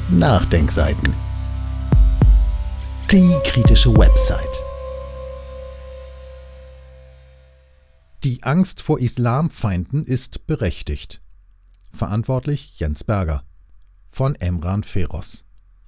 Nachdenkseiten. Die kritische Website. Die Angst vor Islamfeinden ist berechtigt. Verantwortlich Jens Berger. Von Emran Feroz.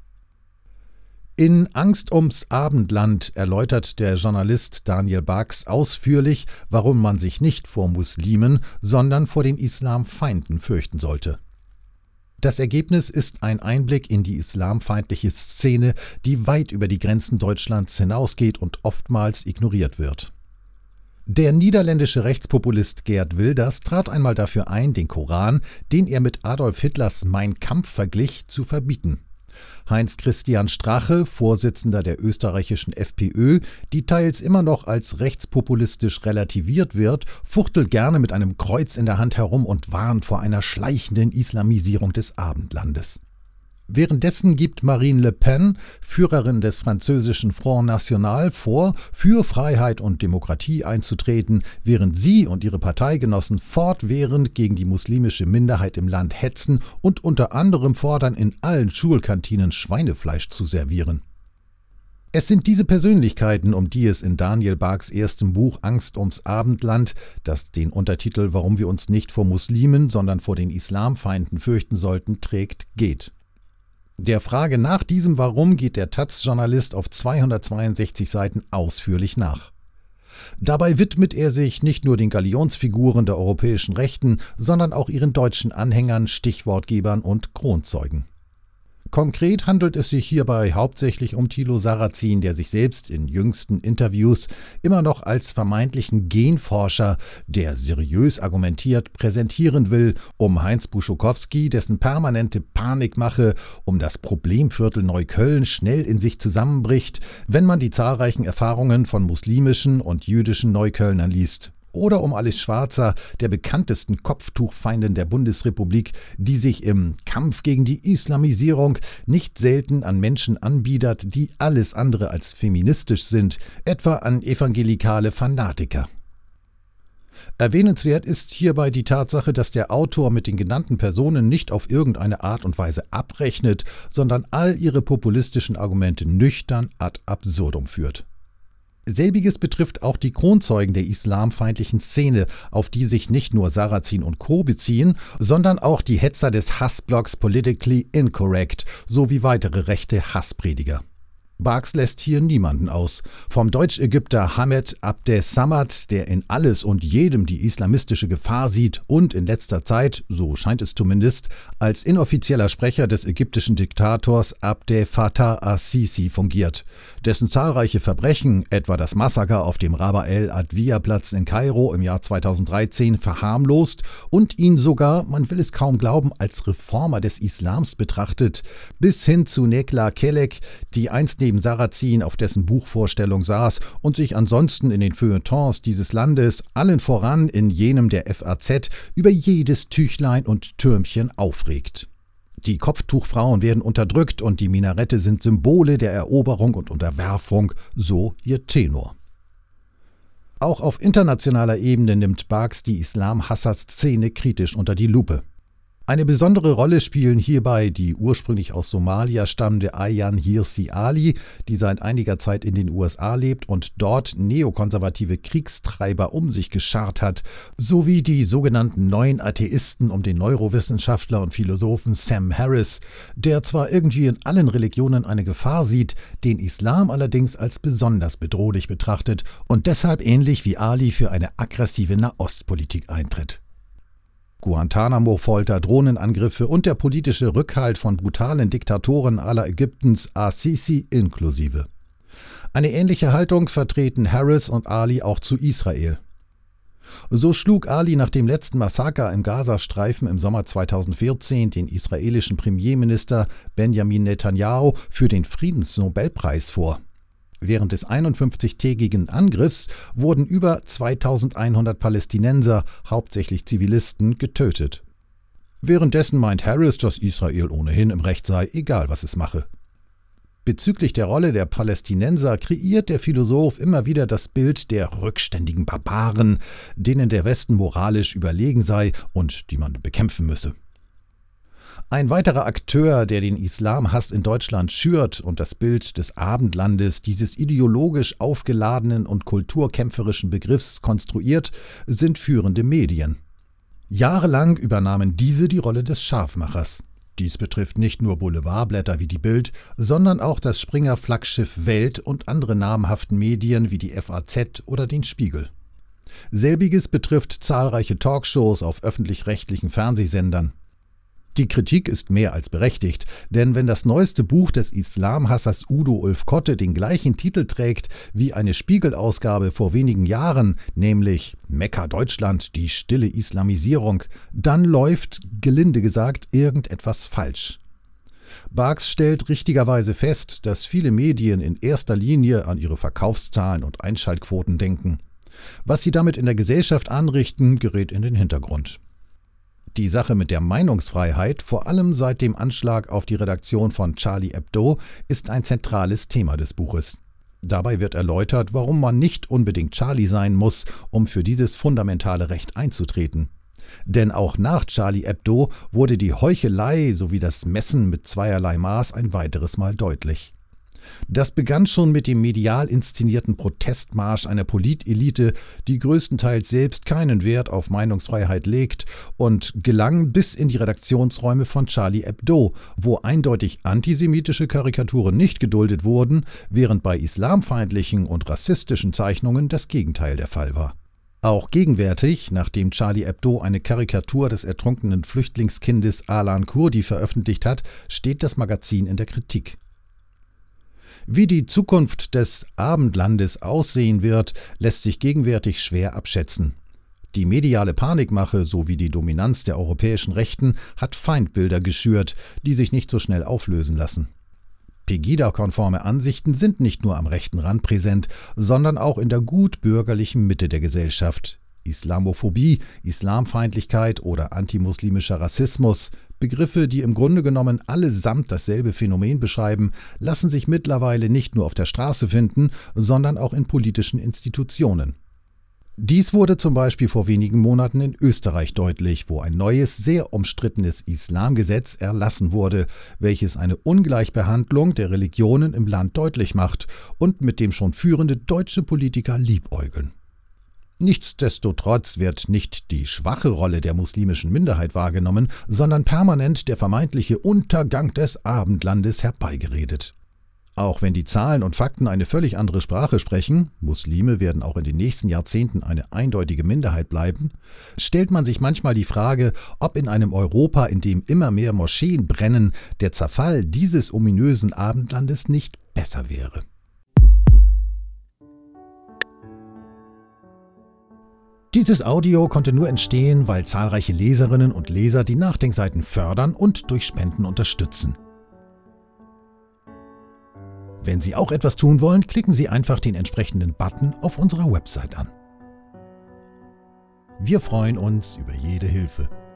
In Angst ums Abendland erläutert der Journalist Daniel Barks ausführlich, warum man sich nicht vor Muslimen, sondern vor den Islamfeinden fürchten sollte. Das Ergebnis ist ein Einblick in die islamfeindliche Szene, die weit über die Grenzen Deutschlands hinausgeht und oftmals ignoriert wird. Der niederländische Rechtspopulist Geert Wilders trat einmal dafür ein, den Koran, den er mit Adolf Hitlers Mein Kampf verglich, zu verbieten. Heinz-Christian Strache, Vorsitzender der österreichischen FPÖ, die teils immer noch als rechtspopulistisch relativiert wird, fuchtelt gerne mit einem Kreuz in der Hand herum und warnt vor einer schleichenden Islamisierung des Abendlandes. Währenddessen gibt Marine Le Pen, Führerin des französischen Front National, vor, für Freiheit und Demokratie einzutreten, während sie und ihre Parteigenossen fortwährend gegen die muslimische Minderheit im Land hetzen und unter anderem fordern, in allen Schulkantinen Schweinefleisch zu servieren. Es sind diese Persönlichkeiten, um die es in Daniel Barks erstem Buch Angst ums Abendland, das den Untertitel Warum wir uns nicht vor Muslimen, sondern vor den Islamfeinden fürchten sollten, trägt, geht. Der Frage nach diesem Warum geht der taz-Journalist auf 262 Seiten ausführlich nach. Dabei widmet er sich nicht nur den Galionsfiguren der europäischen Rechten, sondern auch ihren deutschen Anhängern, Stichwortgebern und Kronzeugen. Konkret handelt es sich hierbei hauptsächlich um Thilo Sarrazin, der sich selbst in jüngsten Interviews immer noch als vermeintlichen Genforscher, der seriös argumentiert, präsentieren will, um Heinz Buschokowski, dessen permanente Panikmache um das Problemviertel Neukölln schnell in sich zusammenbricht, wenn man die zahlreichen Erfahrungen von muslimischen und jüdischen Neuköllnern liest. Oder um Alice Schwarzer, der bekanntesten Kopftuchfeindin der Bundesrepublik, die sich im Kampf gegen die Islamisierung nicht selten an Menschen anbiedert, die alles andere als feministisch sind, etwa an evangelikale Fanatiker. Erwähnenswert ist hierbei die Tatsache, dass der Autor mit den genannten Personen nicht auf irgendeine Art und Weise abrechnet, sondern all ihre populistischen Argumente nüchtern ad absurdum führt. Selbiges betrifft auch die Kronzeugen der islamfeindlichen Szene, auf die sich nicht nur Sarrazin und Co. beziehen, sondern auch die Hetzer des Hassblocks Politically Incorrect sowie weitere rechte Hassprediger. Barks lässt hier niemanden aus. Vom Deutsch-Ägypter Hamed Abdessamad, der in alles und jedem die islamistische Gefahr sieht und in letzter Zeit, so scheint es zumindest, als inoffizieller Sprecher des ägyptischen Diktators Abdel Fattah al-Sisi fungiert, dessen zahlreiche Verbrechen, etwa das Massaker auf dem Rabaa el-Adwiya-Platz in Kairo im Jahr 2013, verharmlost und ihn sogar, man will es kaum glauben, als Reformer des Islams betrachtet, bis hin zu Nekla Kelek, die einst neben Sarrazin auf dessen Buchvorstellung saß und sich ansonsten in den Feuilletons dieses Landes, allen voran in jenem der FAZ, über jedes Tüchlein und Türmchen aufregt. Die Kopftuchfrauen werden unterdrückt und die Minarette sind Symbole der Eroberung und Unterwerfung, so ihr Tenor. Auch auf internationaler Ebene nimmt Barks die Islamhasser-Szene kritisch unter die Lupe. Eine besondere Rolle spielen hierbei die ursprünglich aus Somalia stammende Ayaan Hirsi Ali, die seit einiger Zeit in den USA lebt und dort neokonservative Kriegstreiber um sich geschart hat, sowie die sogenannten neuen Atheisten um den Neurowissenschaftler und Philosophen Sam Harris, der zwar irgendwie in allen Religionen eine Gefahr sieht, den Islam allerdings als besonders bedrohlich betrachtet und deshalb ähnlich wie Ali für eine aggressive Nahostpolitik eintritt. Guantanamo-Folter, Drohnenangriffe und der politische Rückhalt von brutalen Diktatoren aller Ägyptens, al-Sisi inklusive. Eine ähnliche Haltung vertreten Harris und Ali auch zu Israel. So schlug Ali nach dem letzten Massaker im Gazastreifen im Sommer 2014 den israelischen Premierminister Benjamin Netanyahu für den Friedensnobelpreis vor. Während des 51-tägigen Angriffs wurden über 2100 Palästinenser, hauptsächlich Zivilisten, getötet. Währenddessen meint Harris, dass Israel ohnehin im Recht sei, egal was es mache. Bezüglich der Rolle der Palästinenser kreiert der Philosoph immer wieder das Bild der rückständigen Barbaren, denen der Westen moralisch überlegen sei und die man bekämpfen müsse. Ein weiterer Akteur, der den Islamhass in Deutschland schürt und das Bild des Abendlandes, dieses ideologisch aufgeladenen und kulturkämpferischen Begriffs konstruiert, sind führende Medien. Jahrelang übernahmen diese die Rolle des Scharfmachers. Dies betrifft nicht nur Boulevardblätter wie die Bild, sondern auch das Springer-Flaggschiff Welt und andere namhaften Medien wie die FAZ oder den Spiegel. Selbiges betrifft zahlreiche Talkshows auf öffentlich-rechtlichen Fernsehsendern. Die Kritik ist mehr als berechtigt, denn wenn das neueste Buch des Islamhassers Udo Ulfkotte den gleichen Titel trägt wie eine Spiegel-Ausgabe vor wenigen Jahren, nämlich Mekka Deutschland, die stille Islamisierung, dann läuft, gelinde gesagt, irgendetwas falsch. Barks stellt richtigerweise fest, dass viele Medien in erster Linie an ihre Verkaufszahlen und Einschaltquoten denken. Was sie damit in der Gesellschaft anrichten, gerät in den Hintergrund. Die Sache mit der Meinungsfreiheit, vor allem seit dem Anschlag auf die Redaktion von Charlie Hebdo, ist ein zentrales Thema des Buches. Dabei wird erläutert, warum man nicht unbedingt Charlie sein muss, um für dieses fundamentale Recht einzutreten. Denn auch nach Charlie Hebdo wurde die Heuchelei sowie das Messen mit zweierlei Maß ein weiteres Mal deutlich. Das begann schon mit dem medial inszenierten Protestmarsch einer Politelite, die größtenteils selbst keinen Wert auf Meinungsfreiheit legt, und gelang bis in die Redaktionsräume von Charlie Hebdo, wo eindeutig antisemitische Karikaturen nicht geduldet wurden, während bei islamfeindlichen und rassistischen Zeichnungen das Gegenteil der Fall war. Auch gegenwärtig, nachdem Charlie Hebdo eine Karikatur des ertrunkenen Flüchtlingskindes Alan Kurdi veröffentlicht hat, steht das Magazin in der Kritik. Wie die Zukunft des Abendlandes aussehen wird, lässt sich gegenwärtig schwer abschätzen. Die mediale Panikmache sowie die Dominanz der europäischen Rechten hat Feindbilder geschürt, die sich nicht so schnell auflösen lassen. Pegida-konforme Ansichten sind nicht nur am rechten Rand präsent, sondern auch in der gutbürgerlichen Mitte der Gesellschaft. Islamophobie, Islamfeindlichkeit oder antimuslimischer Rassismus, Begriffe, die im Grunde genommen allesamt dasselbe Phänomen beschreiben, lassen sich mittlerweile nicht nur auf der Straße finden, sondern auch in politischen Institutionen. Dies wurde zum Beispiel vor wenigen Monaten in Österreich deutlich, wo ein neues, sehr umstrittenes Islamgesetz erlassen wurde, welches eine Ungleichbehandlung der Religionen im Land deutlich macht und mit dem schon führende deutsche Politiker liebäugeln. Nichtsdestotrotz wird nicht die schwache Rolle der muslimischen Minderheit wahrgenommen, sondern permanent der vermeintliche Untergang des Abendlandes herbeigeredet. Auch wenn die Zahlen und Fakten eine völlig andere Sprache sprechen, Muslime werden auch in den nächsten Jahrzehnten eine eindeutige Minderheit bleiben, stellt man sich manchmal die Frage, ob in einem Europa, in dem immer mehr Moscheen brennen, der Zerfall dieses ominösen Abendlandes nicht besser wäre. Dieses Audio konnte nur entstehen, weil zahlreiche Leserinnen und Leser die Nachdenkseiten fördern und durch Spenden unterstützen. Wenn Sie auch etwas tun wollen, klicken Sie einfach den entsprechenden Button auf unserer Website an. Wir freuen uns über jede Hilfe.